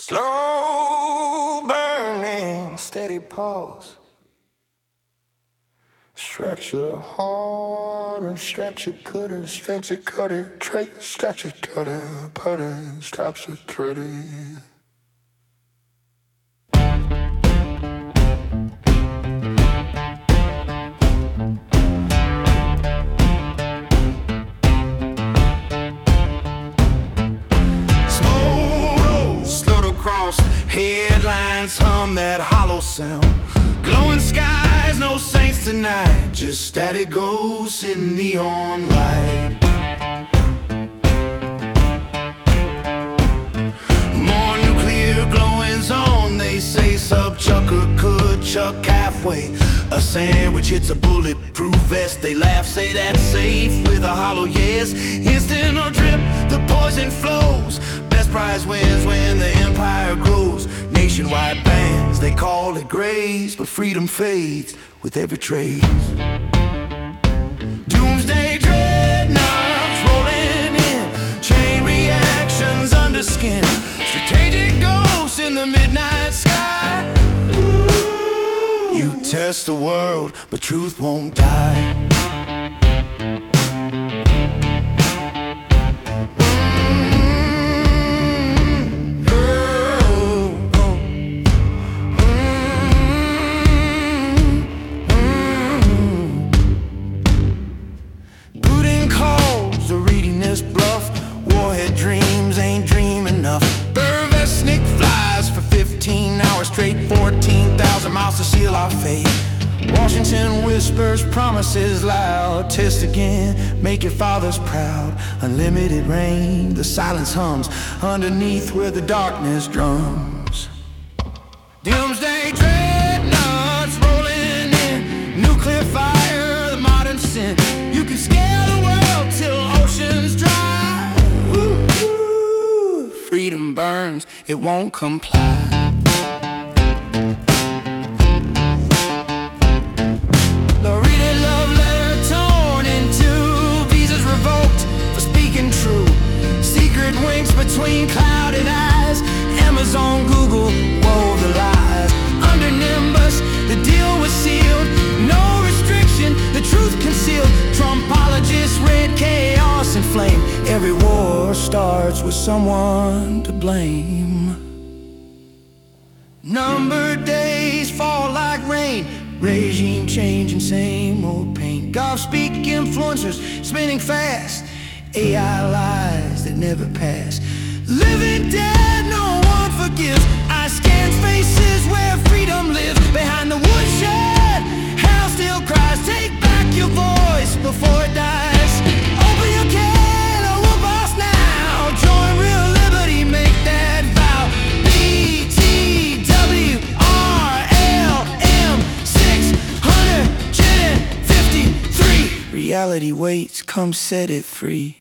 Slow burning, steady pulse. Stretch your heart and stretch it, cut it, stretch it, cut it, stretch it, cut it, put it, stretch it, thread it. Headlines hum that hollow sound. Glowing skies, no saints tonight. Just static ghosts in neon light. More nuclear glowing zone. They say sub-chucker could chuck halfway. A sandwich hits a bulletproof vest. They laugh, say that's safe with a hollow yes. Instant or drip, the poison flows. Best prize wins when the empire grows. Nationwide bans, they call it grace, but freedom fades with every trace. Doomsday dreadnoughts rolling in, chain reactions under skin. Strategic ghosts in the midnight sky. You test the world, but truth won't die. Warhead dreams ain't dream enough. Burvestnik flies for 15 hours straight, 14,000 miles to seal our fate. Washington whispers promises loud. Test again, make your fathers proud. Unlimited rain, the silence hums underneath where the darkness drums. Doomsday dreadnoughts rolling in, nuclear fire, the modern sin. You can scale the world till oceans dry. Freedom burns, it won't comply. Loretta love letter torn in two, visas revoked for speaking true. Secret winks between clouded eyes. Amazon, Google, wove the lies. Under Nimbus, the deal was sealed. No restriction, the truth concealed. Trumpologists read chaos and flame. Every war starts with someone to blame. Numbered days fall like rain. Regime change and same old pain. Golf-speak influencers spinning fast. AI lies that never pass. Living dead, no one forgives. I scan faces where freedom lives. Behind the woodshed, hell still cries. Take back your voice before it dies. Open your can, we're boss now. Join real liberty, make that vow. BTWRLM 653. Reality waits, come set it free.